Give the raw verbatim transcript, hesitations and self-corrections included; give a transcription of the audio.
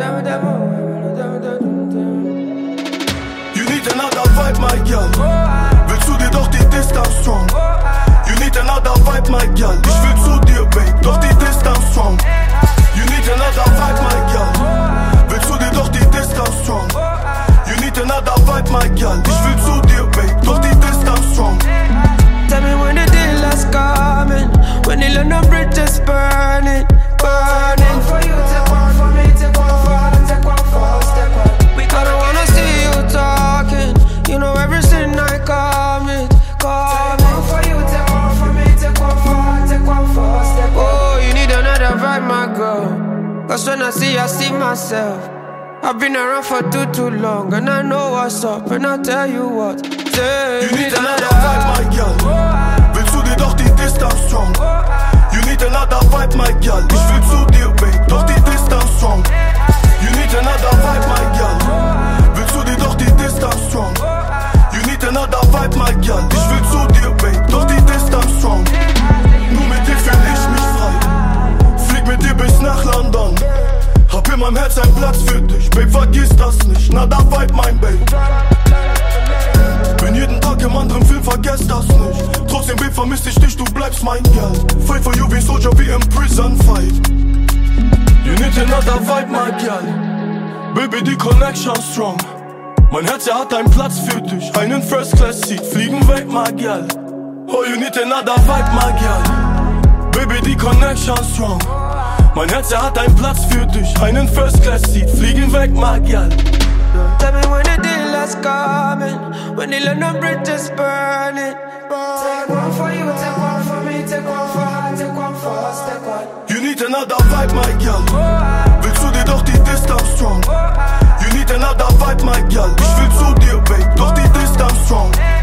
You need another vibe, my girl. Willst du dir doch die Distanz strong? You need another vibe, my girl. Ich will zu dir, babe, doch die Distanz strong. You need another vibe, my girl. Willst du dir doch die Distanz strong? You need another vibe, my girl. Ich will zu dir, babe, doch die Distanz strong. Tell me when the dealer's coming, when the London Bridge is burning, burning. For you, take one for me, take one for her, take one for us, take one. I don't wanna see you talking, you know everything I commit, commit. Take one for you, take one for me, take one for her, take one for us, take one. Oh, you need another vibe, my girl. Cause when I see you, I see myself. I've been around for too, too long, and I know what's up, and I tell you what. Say, You need another vibe, my girl. Willst du dir doch die Distanz strong? You need another vibe, my girl. Ich will zu dir, babe, doch die Distanz strong. You need another vibe, my girl. Willst du dir doch die Distanz strong? You need another vibe, my girl. Ich will zu dir, babe, doch die Distanz strong. Nur mit dir fühl ich mich frei. Flieg mit dir bis nach London. Hab in meinem Herz einen Platz für dich, babe, vergiss das nicht. Na, da vibe, mein Babe. Bin jeden Tag im anderen Film, vergesst das nicht. Trotzdem, Babe, vermiss ich dich, du bleibst mein Girl. Fight for you wie Soldier, wie im Prison Fight. You need another vibe, my girl. Baby, die Connection strong. Mein Herz, er hat einen Platz für dich. Einen First Class Seat, fliegen weg, my girl. Oh, you need another vibe, my girl. Baby, die Connection strong. Mein Herz, er hat einen Platz für dich. Einen First Class Seat, fliegen weg, my girl. Tell me when the dealer's coming, when the London Bridge is burning, Take one for you, take one for me, take one for her, take one for us, take one. You need another vibe, my girl. Willst du dir doch die Distanz strong? You need another vibe, my girl. Ich will zu dir, babe, doch die Distanz strong.